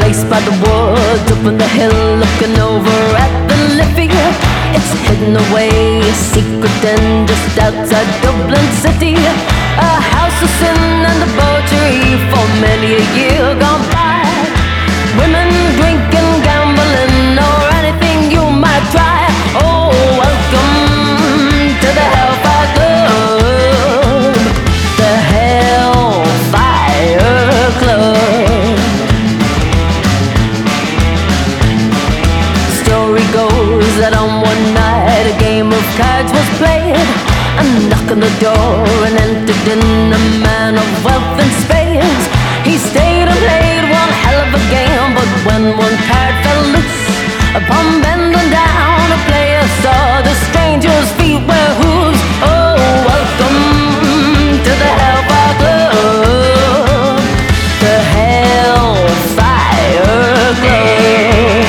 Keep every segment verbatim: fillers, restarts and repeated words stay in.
place by the woods, up on the hill, looking over at the Liffey. It's hidden away, a secret den just outside Dublin City. A house of sin and debauchery for many a year gone by. Women drinking, gambling, or anything you might try. Oh, welcome to the Hellfire Club, the Hellfire Club. Story goes that on one night a game of cards was played. A knock on the door and entered in a man of wealth and spades. He stayed and played one hell of a game, but when one card fell loose, upon bending down, a player saw the stranger's feet were hooves. Oh, welcome to the Hellfire Club, the Hellfire Club.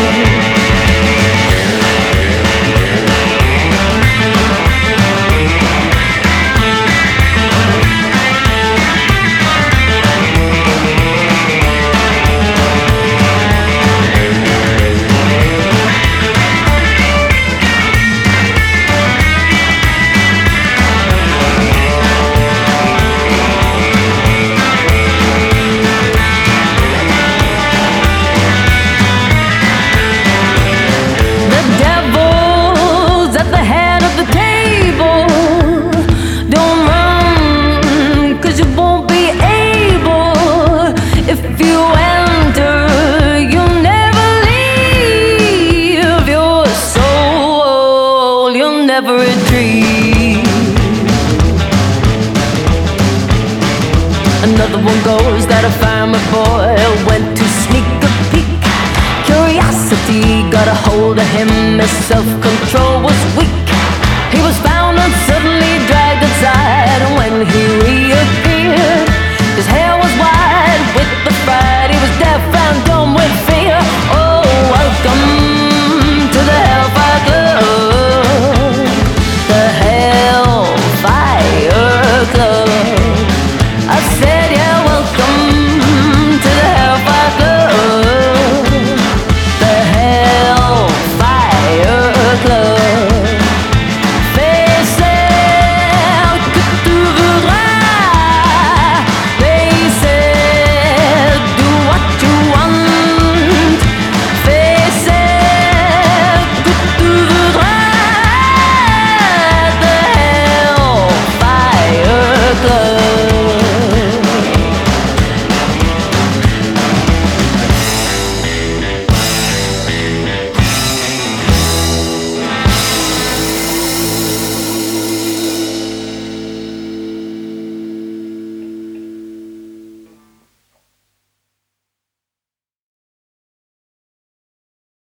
Another one goes that a farmer boy went to sneak a peek. Curiosity got a hold of him, his self-control was weak.